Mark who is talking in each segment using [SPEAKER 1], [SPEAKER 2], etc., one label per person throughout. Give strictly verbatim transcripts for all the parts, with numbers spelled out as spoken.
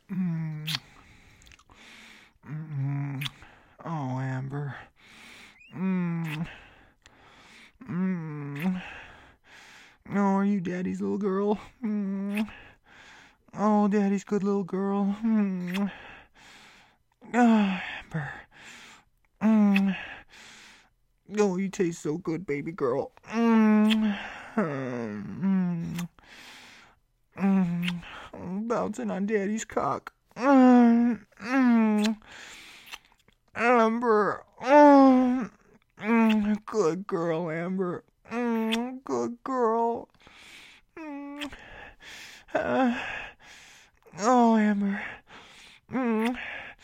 [SPEAKER 1] Mm. Mm. Oh, Amber. Mm. Mm. Oh, are you Daddy's little girl? Mm. Oh, Daddy's good little girl. Mm. Oh, Amber. Mm. Oh, you taste so good, baby girl. Mm. Mm. Mm. I'm bouncing on Daddy's cock. Mm. Mm. Amber. Mm. Mm. Good girl, Amber. Mm. Good girl. Mm. Uh. Oh, Amber. Mm.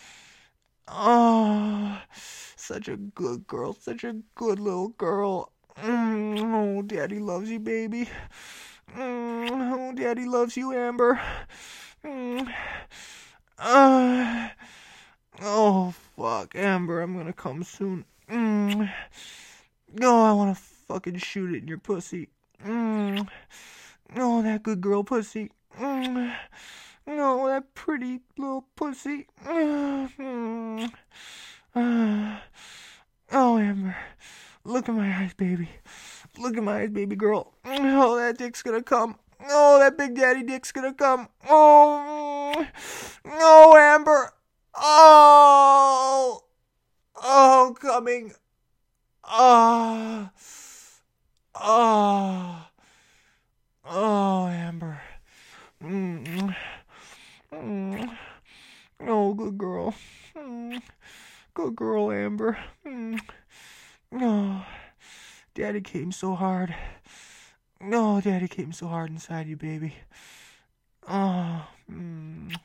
[SPEAKER 1] Oh, such a good girl. Such a good little girl. Mm. Oh, Daddy loves you, baby. Mm. Oh, Daddy loves you, Amber. Mm. Uh. Oh, fuck. Amber, I'm gonna come soon. Mm. Oh, I wanna fucking shoot it in your pussy. Mm. Oh, that good girl pussy. Mm. Oh, that pretty little pussy. Mm. Uh. Oh, Amber. Look at my eyes, baby. Look at my eyes, baby girl. Oh, that dick's gonna come. Oh, that big daddy dick's gonna come. Oh, no, Amber. Oh, oh, coming. Oh, oh, oh, Amber. Mm. Mm. Oh, good girl. Mm. Good girl, Amber. Mm. Oh, Daddy came so hard. No, Daddy came so hard inside you, baby. Oh, mm.